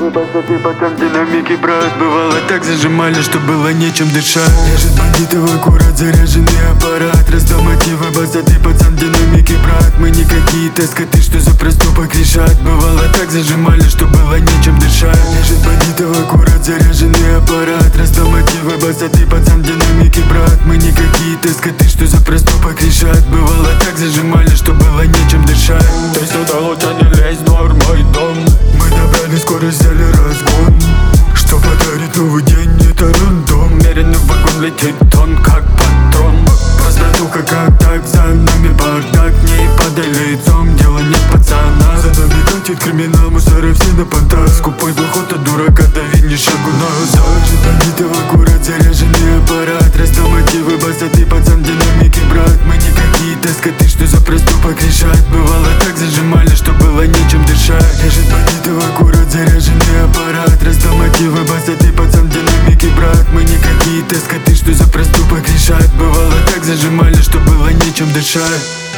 мотивы, басоты, потом динамики, брат. Бывало так зажимали, что было нечем дышать. Режет бандитов аккурат, заряженный аппарат. Раздал мотивы, басоты, пацан, динамики, брат. Мы не какие-то скоты, что за проступок решат. Бывало так зажимали, что было нечем дышать. Режет бандитов аккурат, заряженный аппарат. Раздал мотивы, басоты, пацан, динамики, брат. Мы не какие-то скоты, что за проступок решат. Бывало так зажимали, что было нечем дышать. Ты сюда лучше не лезь, двор мой дом. Мы набрали скорость, взяли разгон. Что подарит новый день, это рандом. Уверенный в вагон летит он, как патрон. Простатуха, как так, за нами бардак. Не падай лицом, дело не пацана. За нами катит криминал, мусоры все на понтах. Скупой доход от дурака, дави ни шагу назад. Режет бандитов аккурат, заряженный аппарат. Раздал мотивы, басоты, пацан, динамики, брат. Мы не какие-то скоты, что за проступок решат. Бывало так зажимали, что было нечем дышать. Режет бандитов аккурат, заряженный аппарат. Раздал мотивы, басоты, пацан, динамики, брат. Мы не какие-то скоты, что за проступок решат. Бывало так зажимали, что было нечем дышать.